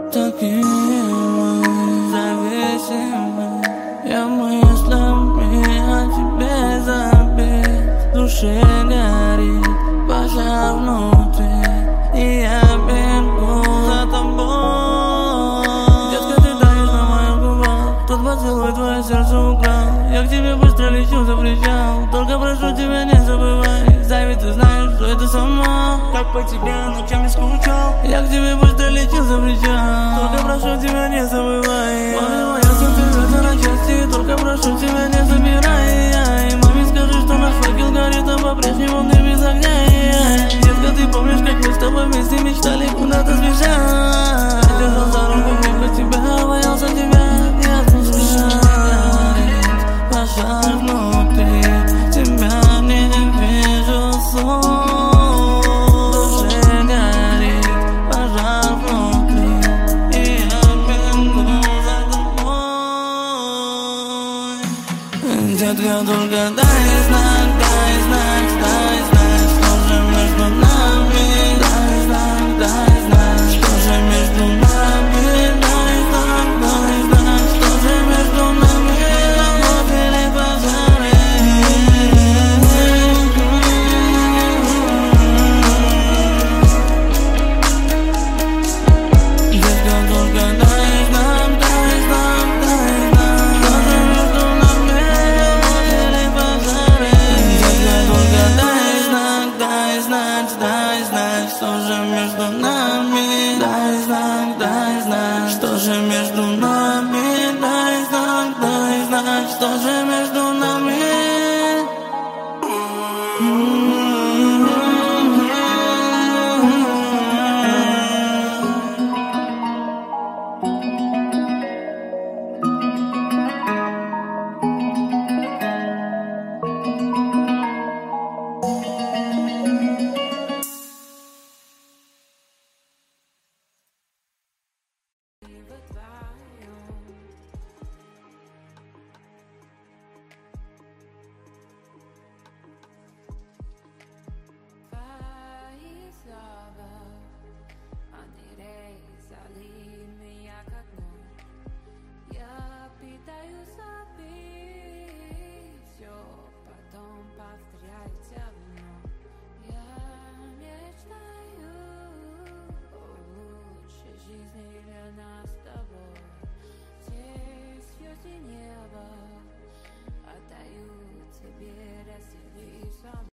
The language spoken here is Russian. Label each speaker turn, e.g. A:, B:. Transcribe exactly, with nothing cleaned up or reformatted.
A: такие мы зависимы. Я мыслями о тебе забит, в душе горит пожар внутри, и я бегу за тобой. Детка, ты таешь на моих губах, тот поцелуй твое сердце украл. Я к тебе быстро лечу, запрещал, только прошу тебя, не забывай. Завид, ты знаешь, что это сама, как по тебе ночами скучал. Я к тебе быстро лечу, запрещал, только прошу тебя, не забывай. Маме, моя сердце рвется на части, только прошу тебя, не забирай. Маме, скажи, что наш факел горит, а по-прежнему ты без огня. Детка, ты помнишь, как мы с тобой вместе мечтали куда-то сбежать? Держал за руку крепко тебя, боялся тебя, я отпускаю. Пожар внутри, тебя не вижу сон. В душе горит пожар внутри, и я бегу за тобой. Детка, только дай знать.